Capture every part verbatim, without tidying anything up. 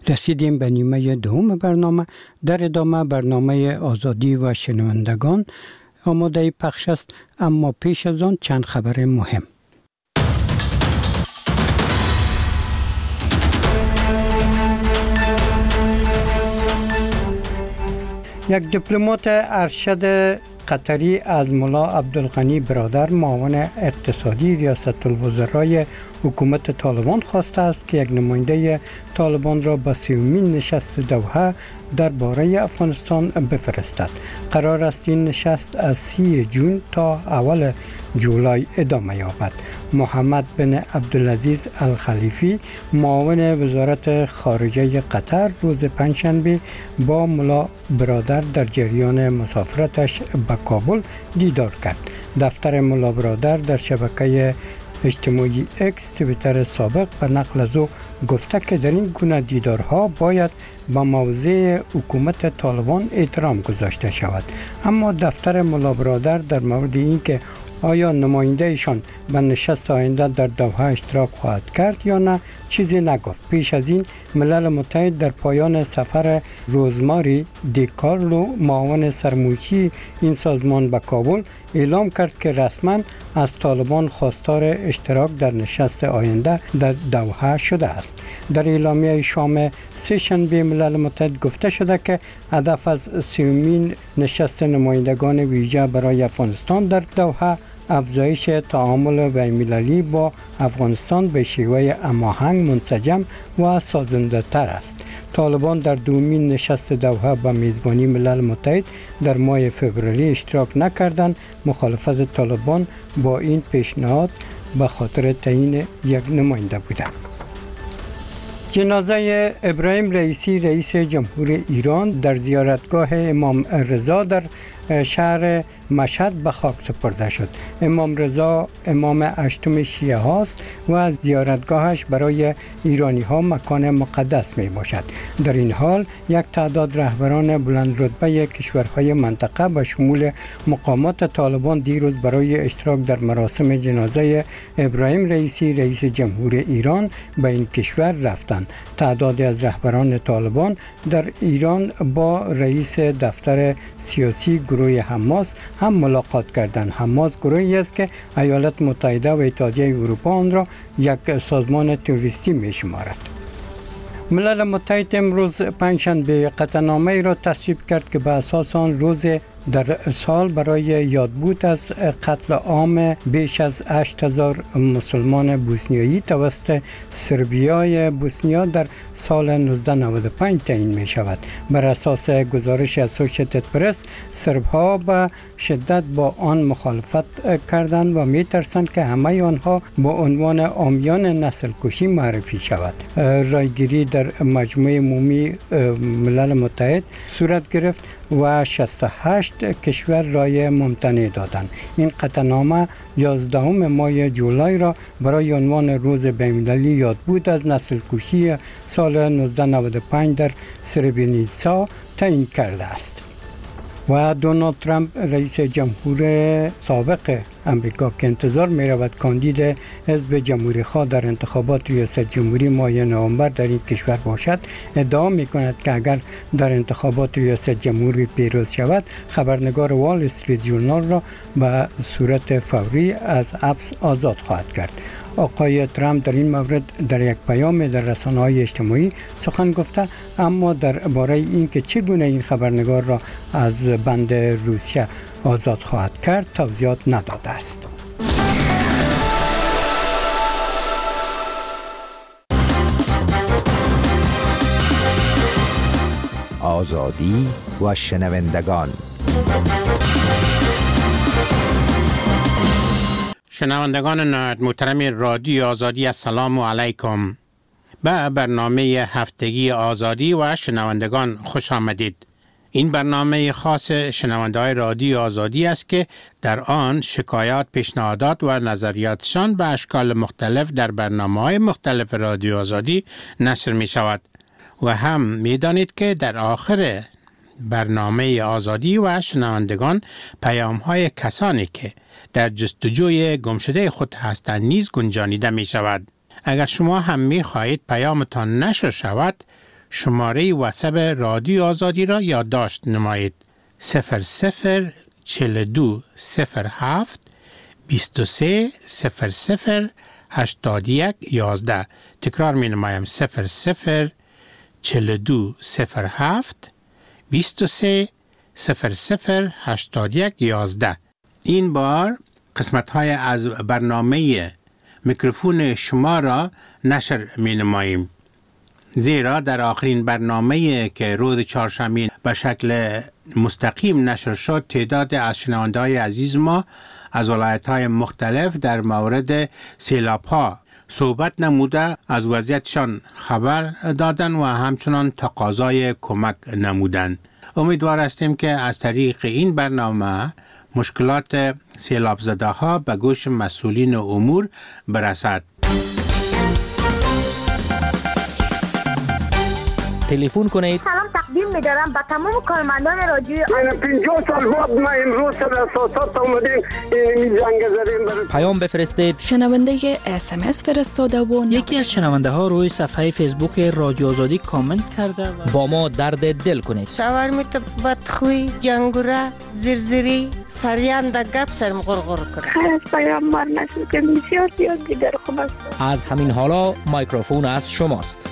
رسیدیم به نیمه دوم برنامه. در ادامه برنامه آزادی و شنوندگان آماده پخش است، اما پیش از آن چند خبر مهم. یک دیپلمات ارشد قطری از ملا عبدالغنی برادر معاون اقتصادی ریاست الوزرای حکومت طالبان خواسته است که یک نماینده طالبان را به سومین نشست دوحه درباره افغانستان بفرستد. قرار است این نشست از سی جون تا اول جولای ادامه یابد. محمد بن عبدالعزیز الخلیفی معاون وزارت خارجه قطر روز پنجشنبه با ملا برادر در جریان مسافرتش به کابل دیدار کرد. دفتر ملا برادر در شبکه اجتماعی اکس توییتر سابق به نقل از او گفته که در این گونه دیدارها باید با موضع حکومت طالبان احترام گذاشته شود. اما دفتر ملا برادر در مورد اینکه آیا نماینده ایشان به نشست آینده در دوحه اشتراک خواهد کرد یا نه چیزی نگفت. پیش از این ملل متحد در پایان سفر روزماری دی کارلو معاون سرموچی این سازمان به کابل اعلام کرد که رسما از طالبان خواستار اشتراک در نشست آینده در دوحه شده است. در اعلامیه شام سه شنبه ملل متحد گفته شده که هدف از سومین نشست نمایندگان ویژه برای افغانستان در دوحه افزایش تعامل بین‌المللی با افغانستان به شیوه هماهنگ، منسجم و سازنده تر است. طالبان در دومین نشست دوحه با میزبانی ملل متحد در ماه فوریه اشتراک نکردند. مخالفت طالبان با این پیشنهاد به خاطر تعیین یک نماینده بودند. جنازه ابراهیم رئیسی رئیس جمهور ایران در زیارتگاه امام رضا در شهر مشهد به خاک سپرده شد. امام رضا امام هشتم شیعه هاست و از زیارتگاهش برای ایرانی ها مکان مقدس می باشد. در این حال یک تعداد رهبران بلند رتبه کشورهای منطقه به شمول مقامات طالبان دیروز برای اشتراک در مراسم جنازه ابراهیم رئیسی رئیس جمهور ایران به این کشور رفتند. تعدادی از رهبران طالبان در ایران با رئیس دفتر سیاسی گروه حماس هم ملاقات کردند. حماس گروهی است که ایالات متحده و اتحادیه اروپا آن را یک سازمان تروریستی می شمارد. ملل متحد امروز پنجشنبه قطعنامه‌ای را تصویب کرد که به اساس آن روز در سال برای یادبود از قتل عام بیش از هشت هزار مسلمان بوسنیایی توسط سربیای بوسنیا در سال نوزده نود و پنج تعیین می شود. بر اساس گزارش اسوسییتد پرس، سربها به شدت با آن مخالفت کردند و می ترسند که همه آنها با عنوان عامیان نسل کشی معرفی شود. رایگیری در مجمع عمومی ملل متحد صورت گرفت و شصت و هشت کشور رای ممتنع دادند. این قطعنامه یازدهم ماه جولای را برای عنوان روز بین‌المللی یادبود از نسل کشی سال نوزده نود و پنج در سربرینیتسا تعیین کرده است. و دونالد ترامپ رئیس جمهور سابق امریکا که انتظار می رود کاندید حزب جمهوری خواه در انتخابات ریاست جمهوری ماه نوامبر در این کشور باشد، ادعا می کند که اگر در انتخابات ریاست جمهوری پیروز شود، خبرنگار وال استریت ژورنال را به صورت فوری از حبس آزاد خواهد کرد. آقای ترامپ در این مورد در یک پیام در رسانه‌های اجتماعی سخن گفته، اما درباره اینکه چگونه این خبرنگار را از بند روسیه آزاد خواهد کرد توضیحات نداده است. آزادی و شنوندگان. شنوندگان نهایت محترم رادیو آزادی، السلام علیکم. به برنامه هفتگی آزادی و شنوندگان خوش آمدید. این برنامه خاص شنونده‌های رادیو آزادی است که در آن شکایات، پیشنهادات و نظریاتشان به اشکال مختلف در برنامه‌های مختلف رادیو آزادی نشر می شود. و هم می دانید که در آخر برنامه آزادی و شنوندگان پیام‌های کسانی که در جستجوی گمشده خود هستند نیز گنجانیده می شود. اگر شما هم می خواهید پیامتان نشر شود، شماره واتساپ رادیو آزادی را یادداشت نمایید. صفر صفر چهل و دو صفر هفت بیست و سه صفر صفر هشتاد و یک یازده. تکرار می نمایم. صفر صفر چهل و دو صفر هفت بیست و سه صفر صفر هشتاد و یک یازده. این بار قسمت های از برنامه میکروفون شما را نشر می نماییم، زیرا در آخرین برنامه که روز چهارشنبه به شکل مستقیم نشر شد، تعداد از شنونده‌های عزیز ما از ولایت‌های مختلف در مورد سیلاب‌ها صحبت نموده از وضعیتشان خبر دادن و همچنان تقاضای کمک نمودن. امیدوار هستیم که از طریق این برنامه مشکلات سیلاب زده ها به گوش مسئولین امور برسد. تلفن کنید. سلام تقدیم می‌دارم به تمام کارمندان رادیو. من پنجاه سال بعد ما امروز سر اساسات اومدیم این جنگ زدیم. پیام بفرستید. شنونده اس ام اس فرستاده و یکی از شنونده ها روی صفحه فیسبوک رادیو آزادی کامنت کرده و با ما درد دل کنید. شاورمیت بدخوی، جنگوره، زرزری، سریان د گپ سرم غرغر کنه. خیر پیامبر نشد که بسیار زیاد دیگر خوب است. از همین حالا میکروفون از شماست.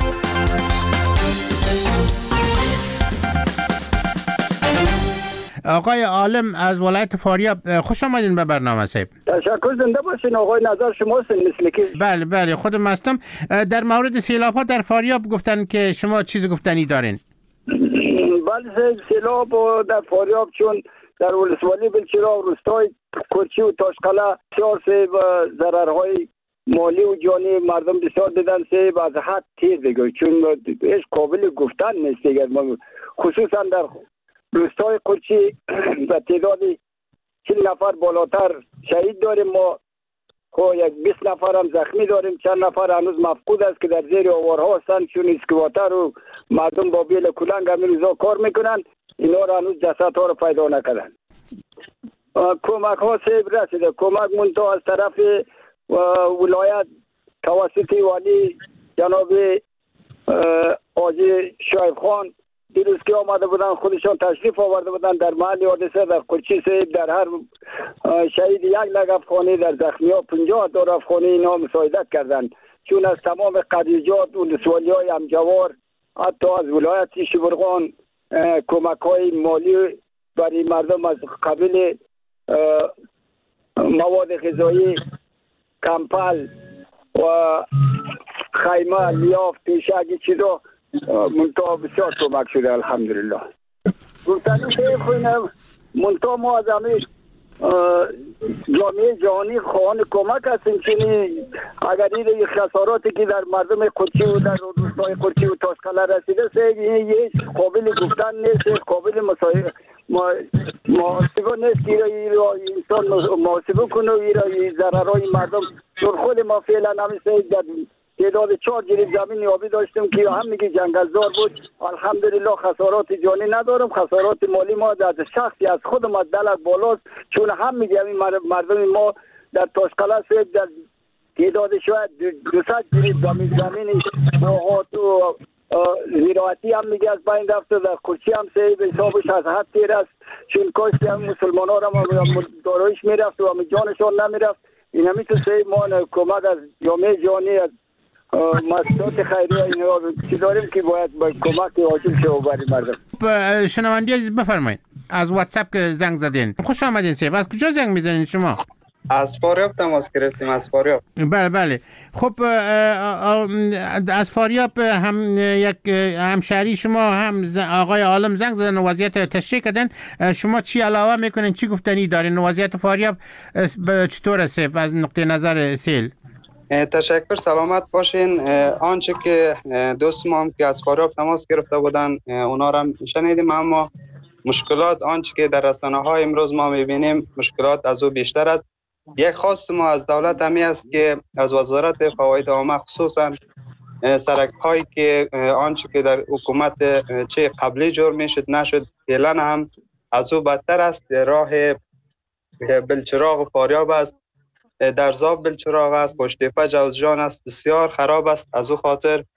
آقای عالم از ولایت فاریاب، خوش آمدین به برنامه صاحب. تشکر، زنده باشین. آقای نظر شماست مثل که. بله بله خودم هستم. در مورد سیلاب ها در فاریاب گفتن که شما چیز گفتنی دارین؟ بله، سیلاب در فاریاب چون در ولسوالی بلچراغ روستای کرچی و تاشقله بسیار سه ضررهای مالی و جانی مردم بسیار دیدن، سه از حد تیر دیگه، چون هیچ قابل گفتن نیست دیگه. خصوصا در روستای قرچی به تعداد چهل نفر بالاتر شهید داریم ما، خب یک بیست نفر هم زخمی داریم، چند نفر هنوز مفقود است که در زیر آوارها هستند، چون اسکواتر و مردم با بیل کلنگ همین روزا کار میکنن، اینا را هنوز جسد ها رو پیدا نکردن. کمک ها سیب رسیده، کمک منتها از طرف ولایت توسط والی جناب آجی شایب خان دیروز که آمده بودن، خودشان تشریف آورده بودن در محل حادثه در قرچی سیب، در هر شهید یک لگ افغانی، در زخمی ها پنجاه دور افغانی اینا مساعدت کردن، چون از تمام قضیجات و ولسوالی های همجوار حتی از ولایت شبرغان کمک های مالی برای مردم از قبیل مواد غذایی، کمپل و خیمه، لیاف، پیشک چیزا منطقه بسیار کمک شده الحمدلله. گفتنی که خوینم منطقه ما از همه جامعه جهانی خواهان کمک هستیم، چونی اگر این خساراتی که در مردم قرچی و در روستای قرچی و تاشقله رسیده سه یه قابل گفتن نیست، قابل مسائل محاسبه نیست که انسان محاسبه کنه و ضررهای مردم. چون خود ما فعلا همیشه در تعداد چهار جریب زمین آبی داشتیم که هم میگه جنگلزار بود، الحمدلله خسارات جانی ندارم، خسارات مالی ما در شخصی از خودم از دلت بالاست، چون هم میگه این مردم ما در تاشقله سید در تعداد شاید دوصد جریب زمین زمین باغات و زراعتی هم میگه از بین رفته، در قرچی هم سید حسابش از حد تیر است، چون کاشتی هم مسلمان ها هم دارایش میرفت و هم جانشان نمیرفت. این همیتو سید ما کمک از جامعه جهانی از مسئولات خیریه اینا چی داریم که باید با کمک حاصل شه برای مردم. شنوندی عزیز بفرمایید، از واتساپ که زنگ زدین. خوش آمدین سیب. از کجا زنگ میزنین شما؟ از فاریاب تماس گرفتیم. از فاریاب. بله بله. خب از فاریاب هم یک همشهری شما هم آقای عالم زنگ زدن و وضعیت تشریح کردن. شما چی علاوه میکنین، چی گفتنی دارین؟ وضعیت فاریاب چطور است از نقطه نظر سیل؟ تشکر، سلامت باشین. آنچه که دوست ما هم که از فاریاب تماس گرفته بودن اونا را شنیدیم، اما مشکلات آنچه که در رسانه های امروز ما میبینیم مشکلات از او بیشتر است. یک خواست ما از دولت همی است که از وزارت فواید عامه خصوصا سرک هایی که آنچه که در حکومت چه قبلی جور میشد نشد فعلا هم از او بدتر است. راه بلچراغ فاریاب است، در زاب بلچراغ است، پشتیپه جوزجان است، بسیار خراب است. از او خاطر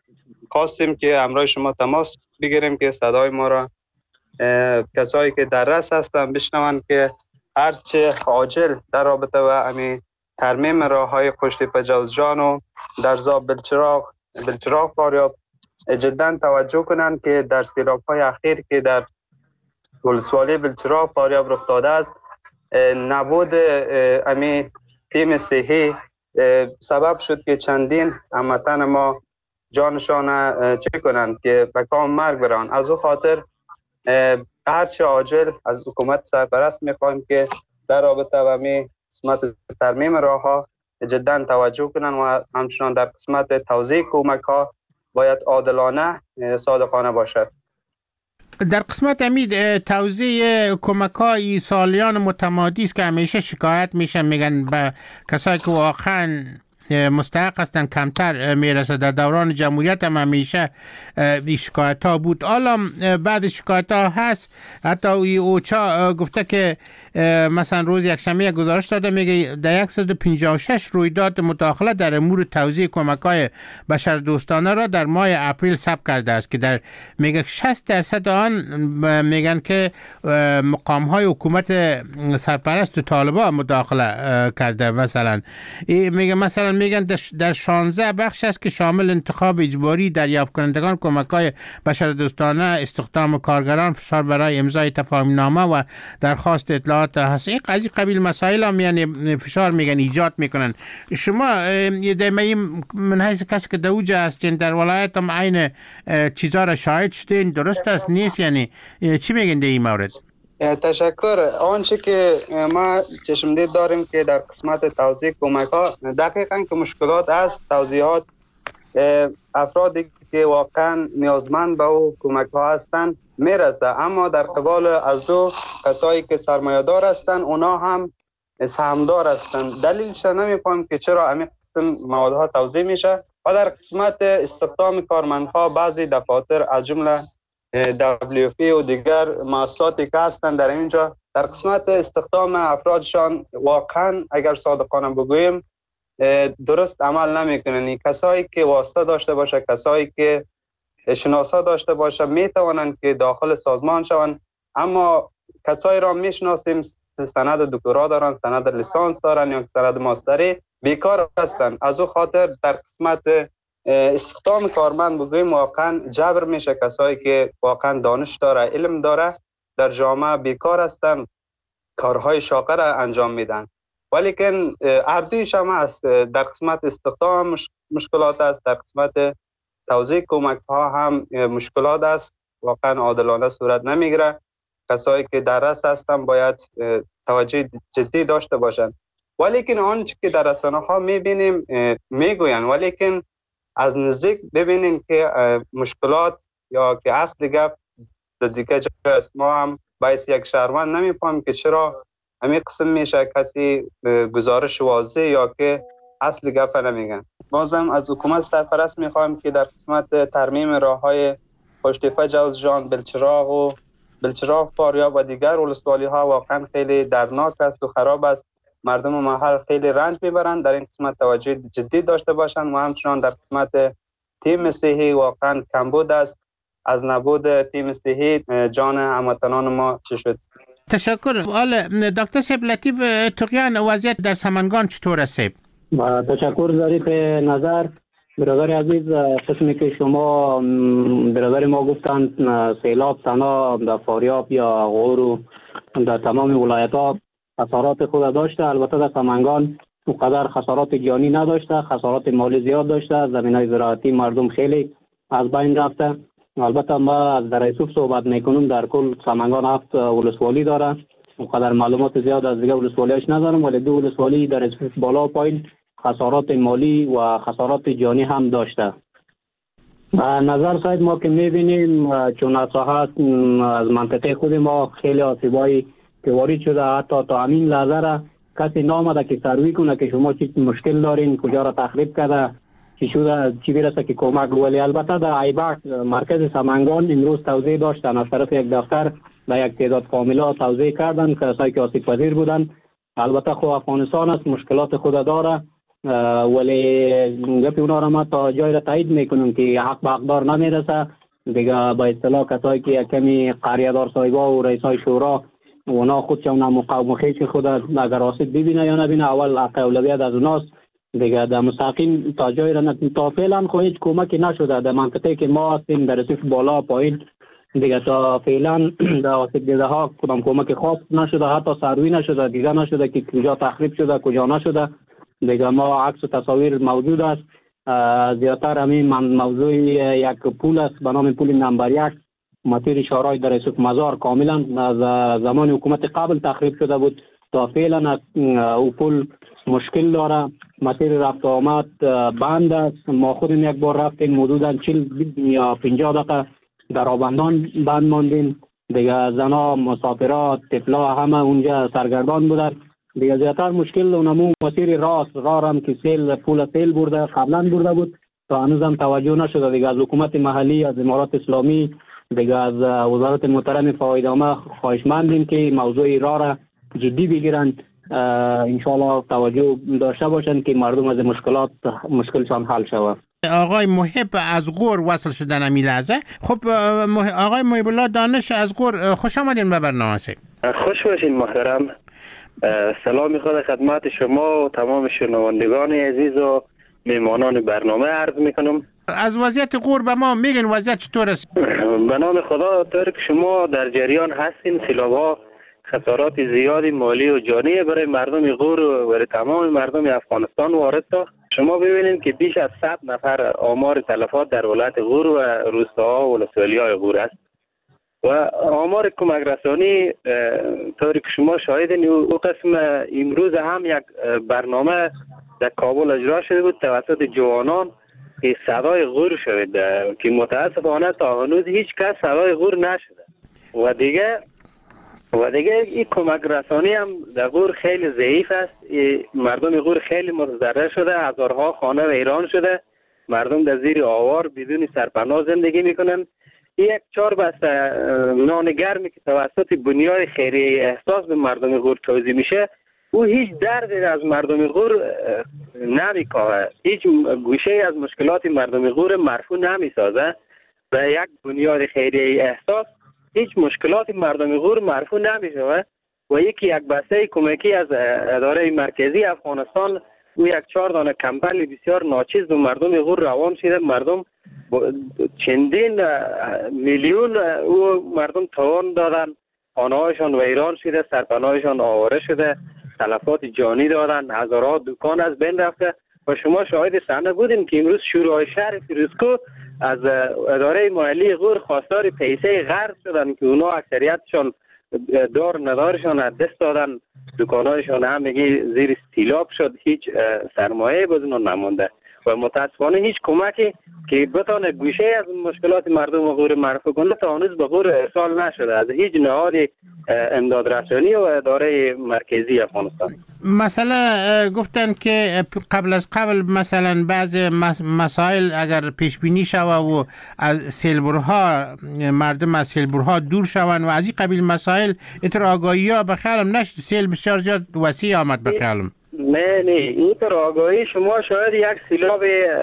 خواستیم که همراه شما تماس بگیریم که صدای ما را کسایی که در رأس هستن بشنون که هرچه عاجل در رابطه و امی ترمیم راه های قشتیپه جوزجان و درزا بلچراغ بلچراغ فاریاب جدا توجه کنند که در سیلاب های اخیر که در ولسوالی بلچراغ فاریاب رخ داده است، نبود امی تیم صحی سبب شد که چندین هموطن ما جانشان چه کنند که به کام مرگ بران. از او خاطر هرچه عاجل از حکومت سرپرست میخوایم که در رابطه و می قسمت ترمیم راه ها جدا توجه کنند و همچنان در قسمت توزیع کمک ها باید عادلانه صادقانه باشد. در قسمت امید توزیع کمک های سالیان متمادی است که همیشه شکایت میشن، میگن به کسایی که واقعا مستحق هستند کمتر میرسه. در دوران جمهوریت هم همیشه این شکایت ها بود. حالا بعد شکایت ها هست. حتی اوچا گفته که مثلا روز یکشنبه گزارش داده، میگه در صد و پنجاه و شش رویداد مداخله در امور توزیع کمک های بشردوستانه را در ماه اپریل ثبت کرده است که در میگه شصت درصد آن میگن که مقام های حکومت سرپرست و طالبان مداخله کرده. مثلا میگه مثلا میگن در شانزده بخش است که شامل انتخاب اجباری دریافت کنندگان کمک‌های بشردوستانه، استخدام کارگران، فشار برای امضای تفاهم‌نامه و درخواست اطلاعات هست. این قضیه قبیل مسائل هم یعنی فشار میگن ایجاد میکنن. شما دائما من حیث کسی که در اوج هستین در ولایت هم عین چیزا را شاهد شدین، درست است نیست؟ یعنی چی میگن در این مورد؟ تشکر. آنچه که ما چشمدید داریم که در قسمت توزیع کمک ها دقیقاً که مشکلات است، توزیعات افرادی که واقعا نیازمند به او کمک ها هستند میرسه، اما در قبال از او کسایی که سرمایه‌دار هستند اونا هم سهامدار هستند. دلیلش نمیفهم که چرا همین قسم موادها توزیع میشه. و در قسمت استخدام کارمندها بعضی دفاتر از جمله دبلیو پی و دیگر مؤسساتی که هستند در اینجا در قسمت استخدام افرادشان واقعا اگر صادقانه بگوییم درست عمل نمیکنن. کسایی که واسطه داشته باشه، کسایی که شناسا داشته باشه میتوانند که داخل سازمان شوند، اما کسایی را میشناسیم سند دکترا دارن، سند لیسانس دارن یا سند ماستری، بیکار هستند. از او خاطر در قسمت استخدام کارمند بگوییم واقعا جبر میشه. کسایی که واقعا دانش داره، علم داره در جامعه بیکار هستن، کارهای شاقه را انجام میدن. ولیکن اردویش هم است. در قسمت استخدام مشکلات است، در قسمت توزیع کمک ها هم مشکلات است، واقعا عادلانه صورت نمیگیره. کسایی که در رأس هستن باید توجه جدی داشته باشند. ولیکن آنچه که در رسانه ها میبینیم میگوین، ولیکن از نزدیک ببینین که مشکلات یا که اصل گپ در دیگه جای است. ما هم باعث یک شهروند نمیفهم که چرا همین قسم میشه کسی گزارش واضح یا که اصل گپ نمیگن. بازم از حکومت سرپرست میخوایم که در قسمت ترمیم راه های قشتیپه جوزجان، بلچراغ و بلچراغ فاریاب و دیگر ولسوالی ها واقعا خیلی درناک است و خراب است. مردم محل خیلی رنج میبرند. در این قسمت توجه جدی داشته باشند و همچنان در قسمت تیم صحی واقعا کمبود است. از نبود تیم صحی جان هموطنان ما چه شد. تشکر. حالا دکتر صاحب لطیف تقیان، وضعیت در سمنگان چطور است؟ تشکر ظریف نظر. برادر عزیز، قسمی که شما برادر ما گفتند سیلاب تنها در فاریاب یا غور و در تمام ولایت ها خسارات خود داشته. البته در سمنگان اونقدر خسارات جانی نداشته، خسارات مالی زیاد داشته. زمینای زراعتی مردم خیلی از بین رفته. البته ما از در ایسوف صحبت میکنم، در کل سمنگان هفت ولسوالی داره. اونقدر معلومات زیاد از دیگه ولسوالیش ندارم، ولی دو ولسوالی در ایسوف بالا و پایین خسارات مالی و خسارات جانی هم داشته. نظر صاحب ما که میبینیم چون اصلاحات از منطقه خود ما خیلی آسیبایی که وارد شده، حتی تا همین لحظه را کسی نامده که سروی کنه که شما چی مشکل دارین، کجا را تخریب کرده، چی شده، چی برسه که کمک. ولی البته در ایبک مرکز سمنگان امروز توزیع داشتن، از طرف یک دفتر به یک تعداد فامیلا توزیع کردن کسایی که آسیب پذیر بودن. البته خو افغانستان است، مشکلات خود داره. ولی گپ اونا را ما تا جای را تایید میکنیم که حق به حقدار نمیرسه. دیگه به اصطلاح کسایی که کمی قریه دار صاحبا و رئیسای شورا اونا خودشون مقاومت خود اگر آسیب ببینه یا نبینه اول حق اولویت از اوناست. دیگه در مستقیم تا جای را تا فعلا خو هیچ کمکی نشده در منطقه که ما هستیم در رسیف بالا پایین. دیگه تا فعلا در آسیب دیده ها کدام کمک خاص نشده، حتی سروی نشده، دیگه نشده که کجا تخریب شده کجا نشده. دیگه ما عکس و تصاویر موجود است. زیادتر همین موضوع یک پول است به نام پول نمبر یک مسیر شارای در رسوف مزار کاملا از زمان حکومت قبل تخریب شده بود. تا فعلا او پول مشکل داره، مسیر رفت آمد بند است. ما خودم یک بار رفتیم حدودا چهل یا پنجاه دقیقه در آبندان بند ماندیم. دیگه زنا، مسافرات، طفلا همه اونجا سرگردان بودن. دیگه زیادتر مشکل اونمو مسیر راست راه هم که سیل پول سیل برده قبلا برده بود تا هنوز هم توجه نشده. دیگه از حکومت محلی، از امارات اسلامی، دیگه از وزارت محترم فایده‌نامه خواهشمندیم که موضوع راه را جدی بگیرن، انشالله توجه داشته باشند که مردم از مشکلات مشکلشان حل شود. آقای محب از غور وصل شدن امی لحظه. خب آقای محب الله دانش از غور، خوش آمدین به برنامه. خوش باشین محترم. سلام خود خدمت شما و تمام شنوندگان عزیز و میمانان برنامه عرض میکنم. از وضعیت غور به ما میگن وضعیت چطور است؟ به نام خدا طور که شما در جریان هستین، سیلاب‌ها خسارات زیادی مالی و جانی برای مردم غور و برای تمام مردم افغانستان وارد ساخت. شما ببینید که بیش از صد نفر آمار تلفات در ولایت غور و روستاها و ولسوالی‌های غور است و آمار کمک رسانی طوری که شما شاهدین. او قسم امروز هم یک برنامه در کابل اجرا شده بود توسط جوانان که صدای غور شود که متاسفانه تا هنوز هیچ کس صدای غور نشده و دیگه و دیگه این کمک رسانی هم در غور خیلی ضعیف است. مردم غور خیلی متضرر شده، هزارها خانه ویران شده، مردم در زیر آوار بدون سرپناه زندگی میکنن. یک چهار بسته نان گرمی که توسط بنیاد خیریه احساس به مردم غور توزیع میشه او هیچ دردی از مردم غور نمیکاهه، هیچ گوشه از مشکلات مردم غور مرفوع نمیسازه. به یک بنیاد خیریه احساس هیچ مشکلات مردم غور مرفوع نمیشه و یکی یک بسته کمکی از اداره مرکزی افغانستان او یک چهار دانه کمپل بسیار ناچیز به مردم غور روان شده. مردم چندین میلیون او مردم توان دادن، خانه‌هایشان ویران شده، سرپناهشان آواره شده، تلفات جانی دادن، هزارها دکان از بین رفته و شما شاهد صحنه بودین که امروز شورای شهر فیروزکو از اداره مالی غور خواستار پیسه قرض شدن که اونا اکثریتشان دار ندارشان از دست دادن، دکانهایشان همگی زیر استیلاب شد، هیچ سرمایه بزنون نمونده و متاسفانه هیچ کمکی که بتونه گوشه از مشکلات مردم غور مرفوع کنه تا هنوز به غور ارسال نشده از هیچ نهاد امداد رسانی و اداره مرکزی افغانستان. مثلا گفتن که قبل از قبل مثلا بعض مسائل اگر پیش بینی شود و از سیلبرها مردم از سیلبرها دور شوند و از این قبیل مسائل اتر آگاهی ها به خیالم نشد، سیل بسیار زیاد وسیع آمد به خیالم. نه نه این طور آگاهی شما شاید یک سیلاب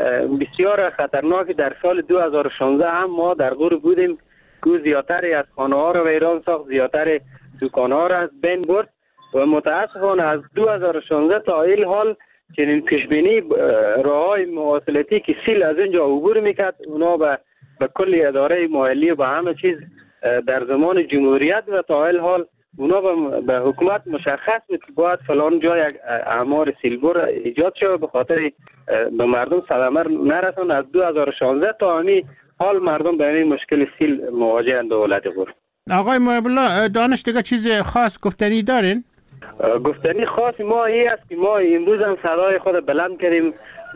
بسیار خطرناک در سال دو هزار و شانزده هم ما در غور بودیم که زیادتری از خانه ها را ویران ساخت، زیادتر دکان ها را از بین برد و متاسفانه از دو هزار و شانزده تا این حال چنین پیشبینی راه های مواصلاتی که سیل از اینجا عبور میکرد اونا به به کل اداره مالی و به همه چیز در زمان جمهوریت و تا این حال اونا به حکومت مشخص بود که باید فلان جای اعمار سیلبر ایجاد شد به خاطر به مردم صدمه نرسون. از دو هزار و شانزده تا همین حال مردم به این مشکل سیل مواجهند به ولایت غور. آقای محب الله دانش دیگه چیز خاص گفتنی دارین؟ گفتنی خاص ما این است که ما امروز هم صدای خود بلند کردیم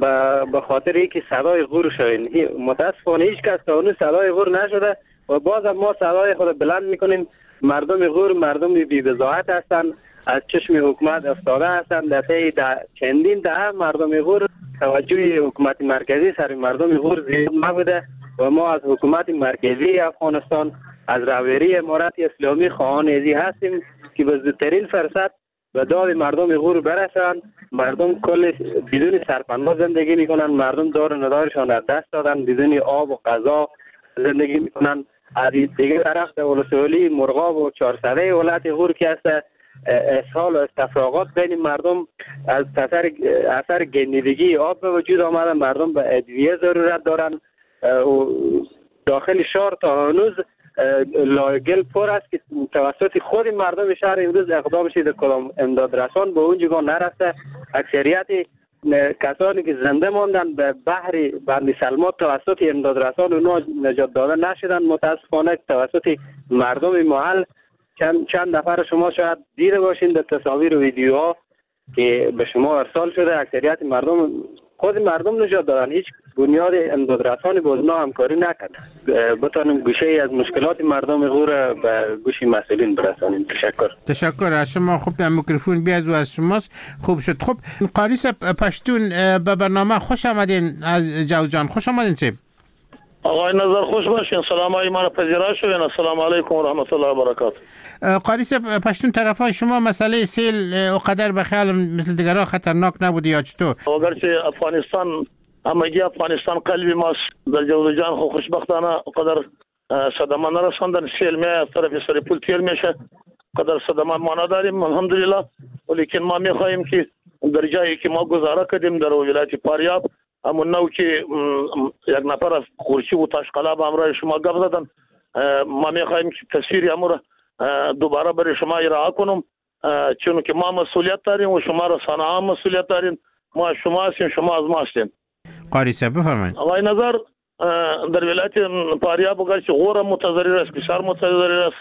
به خاطر اینکه صدای غور شوین. متاسفانه هیچ کس تا اون صدای غور نشده و باز هم ما صدای خود بلند میکنیم. مردم غور مردم بی بضاعت هستند، از چشم حکومت افتاده هستند. دفعه ده چندین ده مردم غور توجه حکومت مرکزی سر مردم غور زیاد نبوده و ما از حکومت مرکزی افغانستان از رهبری امارت اسلامی خواهان ازی هستیم که به زودترین فرصت به داد مردم غور برسن. مردم کل بدون سرپناه زندگی میکنن، مردم دار و ندارشان از دست دادن، بدون آب و غذا زندگی میکنن. از دیگه طرف در ولسوالی مرغاب و چهارسده ولایت غور که است اسهال و تفراغات بین مردم از اثر اثر گندیدگی آب به وجود آمدن. مردم به ادویه ضرورت دارن و داخل شهر تا هنوز لاگل پر است که توسط خود مردم شهر امروز اقدام شده کدام امداد رسان به اونجا نرفته. اکثریت کسانی که زنده ماندن به بحر بند سلما توسط امداد رسان اونها نجات داده نشدن. متاسفانه توسط مردم محل چند چند نفر شما شاید دیده باشین در تصاویر و ویدیوها که به شما ارسال شده. اکثریت مردم خود مردم نجات دادن، هیچ بنیاد امداد رسانی با اونا همکاری نکرد. بتانیم گوشه از مشکلات مردم غور به گوش مسئولین برسانیم. تشکر. تشکر از شما. خوب در میکروفون بیاد و از شماست. خوب شد. خب قاریس پشتون به برنامه خوش آمدین. از جوزجان خوش آمدین. چه آقای نظر خوش باشین. سلام های من پذیرا شوین. السلام علیکم و رحمت الله و برکاته. قاریس پشتون طرفای شما مسئله سیل اقدر به خیال مثل دیگرها خطرناک نبوده یا چطور؟ اگرچه افغانستان همگی افغانستان قلبی ماست، در جوزجان خو خوشبختانه قدر صدمه نرساندن. سیل می از طرف سرپول تیر میشه، قدر صدمه ما نداریم الحمدلله. ولیکن ما میخواهیم که در جایی که ما گذاره کردیم در ولایت فاریاب همون نوع که یک نفر از خورشی و تاشقلا به همراه شما گپ زدن، ما میخواهیم که تصویر امور دوباره برای شما ارائه کنم، چون که ما مسئولیت داریم و شما رسانه ها مسئولیت دارین. ما از شما هستیم، شما از ما هستین. قاریس بفرمایید. آقای نظر در ولایت فاریاب اگرچه غور متضرر است، بسیار متضرر است،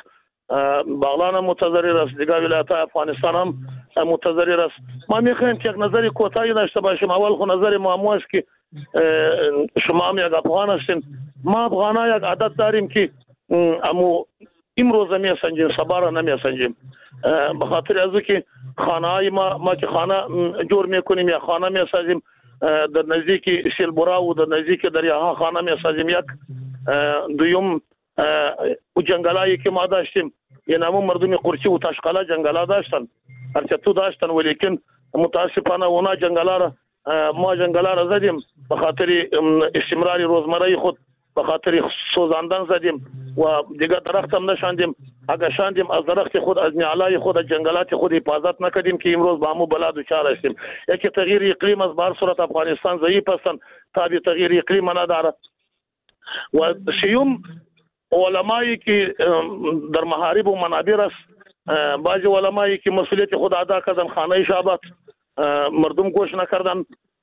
بغلان متضرر است، دیگر ولایت افغانستان هم متضرر است. ما میخوایم که یک نظر کوتاهی داشته باشیم. اول خو نظر ما است که شما هم یک افغان هستین. ما افغان‌ها یک عادت داریم که امو امروز میسنجیم، صبح را نمیسنجیم. به خاطر از که خانه های ما ما که خانه جور میکنیم یا خانه میسازیم در نزدیک سیلبورا و در نزدیک دریاها خانه میسازیم. یک دویم و جنگلایی که ما داشتیم، یعنی همون مردم قرچی و تاشقلا جنگلا داشتن، هرچه تو داشتن، ولیکن متاسفانه اونا جنگلا را ما جنگلا را زدیم به خاطر استمرار روزمره خود، به خاطر سوزاندن زدیم و دیگه درخت هم نشاندیم. اگر شاندیم از درخت خود، از نعلای خود، از جنگلات خود حفاظت نکردیم که امروز با همو بلا دچار هستیم. یکی تغییر اقلیم از بهر صورت افغانستان ضعیف هستند، تابع تغییر اقلیم نداره. و سیوم علمایی که در محارب و منابر است، بعضی علمایی که مسئولیت خود ادا کردن، خانه شعبت مردم گوش نکردن،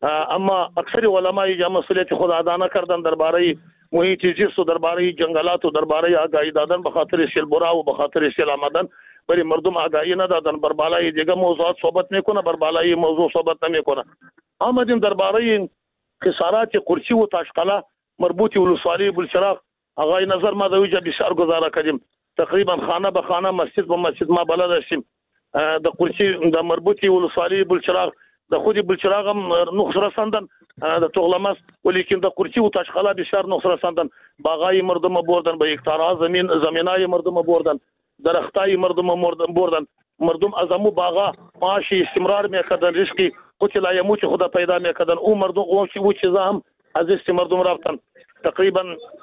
اما اکثر علمایی که مسئولیت خود ادا نکردن درباره محیط زیست و درباره جنگلات و درباره آگاهی دادن به خاطر سیل برا و به خاطر سیل آمدن برای مردم آگاهی ندادن. بر بالای دیگه موضوعات صحبت میکنه، بر بالای موضوع صحبت نمیکنه. آمدیم درباره خسارات قرچی و تاشقلا مربوط ولسوالی بلچراغ. آقای نظر ما در وجه بسیار گزاره کردیم، تقریبا خانه به خانه، مسجد به مسجد ما بلد هستیم. در قرچی در مربوطی ولسوالی بلچراغ در خودی بلچراغ هم نقص رساندن، در تغلم است، ولیکن در قرچی و تاشقلا بسیار نقص رساندن. باغای مردم بردن، به هکتارها زمین زمینای مردم بردن، درختای مردم بردن. مردم از امو باغا معاش استمرار میکردن، رزقی قوت لا یموت خدا پیدا میکردن. او مردم او چیزا هم از است مردم رفتن. تقریبا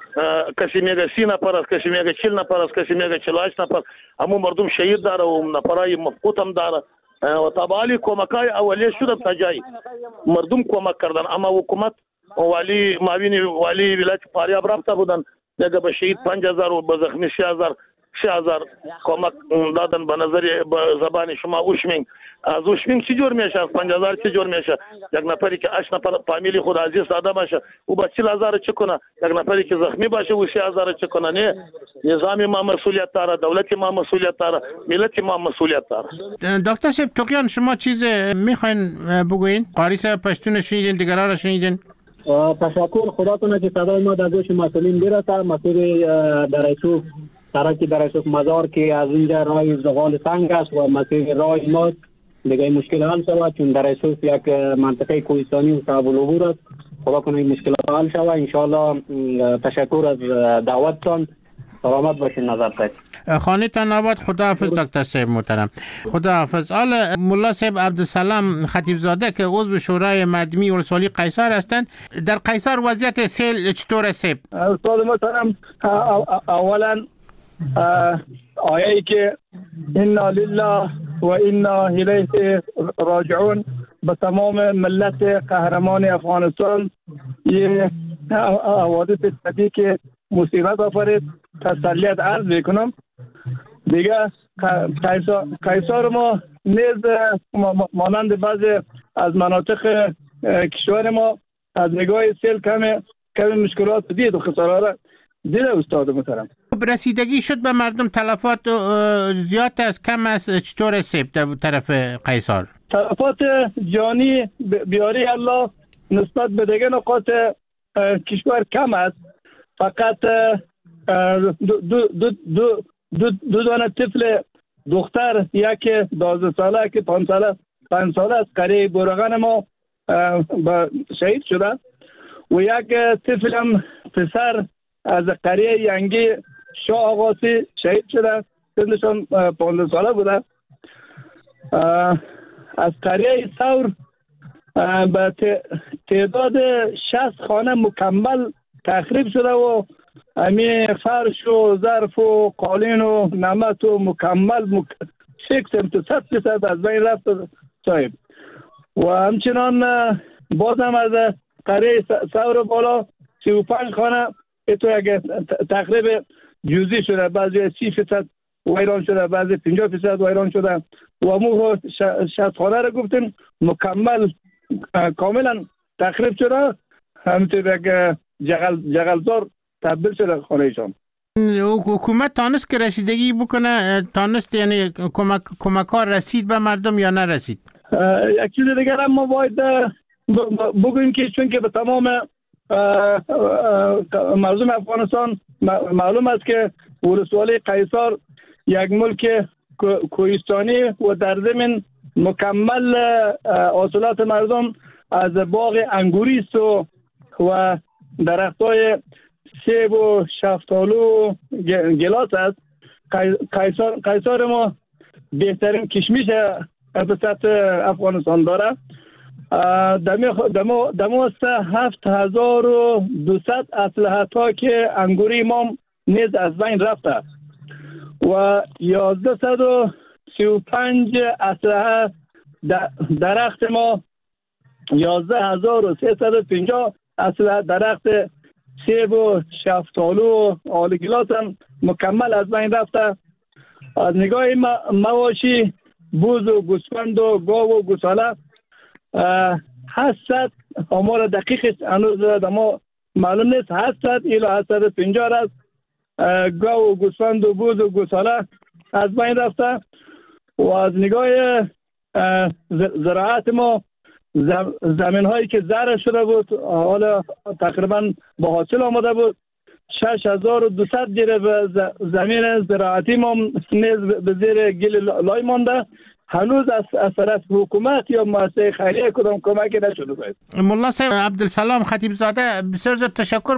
کسی میگه سی نفر است، کسی میگه چهل نفر است، کسی میگه چهل و هشت نفر. همو مردم شهید داره و نفرای مفقود هم داره. و طبعالی کمکای اولیه شده تا جای مردم کمک کردن، اما حکومت والی معاون والی ولایت فاریاب رفته بودن، دیگه به شهید پنج هزار و به زخمی سه هزار سه هزار کمک دادن. به نظر به زبان شما اوشمینگ از اوشمینگ چی جور میشه؟ از پنج هزار چی جور میشه؟ یک نفری که هشت نفر فامیلی خود عزیز ساده باشه او با چهل هزار چه کنه؟ یک نفری که زخمی باشه او سه هزار چه کنه؟ نه، نظام ما مسئولیت داره، دولت ما مسئولیت داره، ملت ما مسئولیت داره. دکتر صاحب توقیان شما چیز میخواین بگوین؟ قاریس پشتون شنیدین، دیگران را شنیدین؟ تشکر. خدا کنه که صدای ما در گوش مسئولین برسه. مسئول درایسوف، سرک درایسوف مزار که از اینجا راه زغال سنگ است و مسیر راه ما دیگه مشکل حل شود، چون درایسوف یک منطقه کوهستانی و صعب العبور است. خدا کنه این مشکلات حل شود ان شاء الله. تشکر از دعوتتان. سلامت باشین نظر خانه تان آباد. خداحافظ دکتر صاحب محترم. خداحافظ. حالا ملا صاحب عبدالسلام خطیب زاده که عضو شورای مردمی ولسوالی قیصر هستند، در قیصر وضعیت سیل چطور است؟ استاد محترم، اولا آیه‌ای که انا لله و انا الیه راجعون به تمام ملت قهرمان افغانستان، یه حوادث طبیعی که مصیبت آفرید، تسلیت عرض میکنم. دیگه قیصر ما نیز مانند بعضی از مناطق کشور ما از نگاه سیل کم کم مشکلات دید و خسارات دیده استاد محترم. رسیدگی شد به مردم؟ تلفات زیاد است کم است؟ چطور است در طرف قیصر؟ تلفات جانی بیاری الله نسبت به دیگه نقاط کشور کم است، فقط دو دو دو دو دو, دو دانه طفل دختر، یک دوازده ساله که پنج ساله پنج ساله از قریه بورغان ما شهید شده و یک طفل هم پسر از قریه ینگی شاه آقاسی شهید شده، سنشان پانزده ساله بوده. از قریه ثور به تعداد شصت خانه مکمل تخریب شده و همین فرش و ظرف و قالین و نمت و مکمل مک... شکل صد فیصد از بین رفت صاحب. و همچنان باز هم از قریه ثور بالا سی و پنج خانه اتو اگه تقریب جزئی شده، بعضی سی فیصد ویران شده، بعضی پنجاه فیصد ویران شده و امو شصت خانه رو گفتیم مکمل کاملا تخریب شده، همینطور یک جغل جغلزار تبدیل شده خانهشان. حکومت تانست که رسیدگی بکنه؟ تانست یعنی کمک کمکار رسید به مردم یا نرسید؟ یک چیز دیگر هم ما باید بگوییم که چون که به تمام مردم افغانستان معلوم است که ولسوالی قیصر یک ملک کوهستانی و در ضمن مکمل حاصلات مردم از باغ انگوری است و و درختای سیب و شفتالو و گلاس است. قیصر قیصر ما بهترین کشمش اقتصاد افغانستان داره. دمو دمو دمو است هفت هزار و دویست اسلحه ها که انگوری ما نیز از بین رفته و یازده صد و سی و پنج اسلحه درخت ما، یازده هزار و سیصد و پنجاه اسلحه درخت سیب و شفتالو و آل گلاس هم مکمل از بین رفته. از نگاه مواشی بوز و گوسفند و گاو و گوساله هشتصد آمار دقیق هنوز ما معلوم نیست، هشتصد الی هشتصد و پنجاه است گاو و گوسفند و بوز و گوساله از بین رفته. و از نگاه زراعت ما زمین هایی که زرع شده بود حالا تقریبا با حاصل آمده بود، شش هزار و دویست دیره زمین زراعتی ما نیز به زیر گل لای مانده، هنوز از طرف حکومت یا مؤسسه خیریه کدام کمکی نشده بود. ملا صاحب عبدالسلام خطیب زاده، بسیار زیاد تشکر.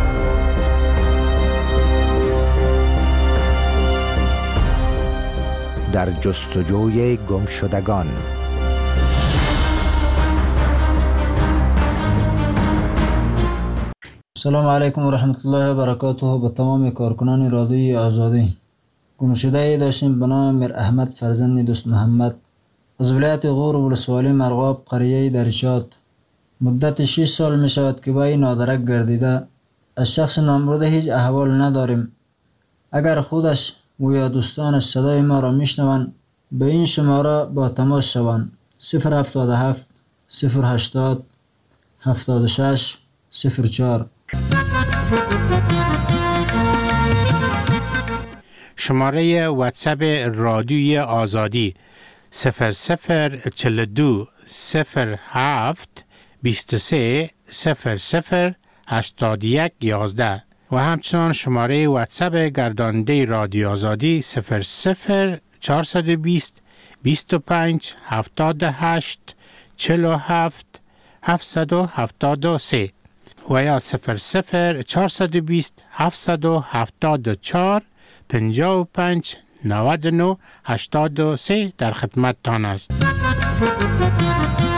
در جستجوی گمشدگان. سلام علیکم و رحمت الله و برکاته. به تمام کارکنان رادیوی آزادی. گمشده داشتیم به نام میر احمد فرزند دوست محمد از ولایت غور ولسوالی مرغاب قریه درشات. مدت شش سال می شود که با این نادرک گردیده. از شخص نامبرده هیچ احوال نداریم. اگر خودش و یا دوستانش صدای ما را میشنوند به این شماره با تماس شوند: صفر هفتاد و هفت صفر هشتاد هفتاد و شش صفر چهار. شماره واتساپ رادیوی آزادی صفر صفر چهل و دو صفر هفت بیست و سه صفر صفر هشتاد و یک یازده و همچنان شماره واتساپ گرداننده رادیو آزادی صفر صفر چهارصد و بیست بیست و پنج هفتاد و هشت چهل و هفت هفتصد و هفتاد و سه و یا صفر صفر چهارصد و بیست هفتصد و هفتاد و چهار پنجاه و پنج نود و نه هشتاد و سه در خدمت تان است.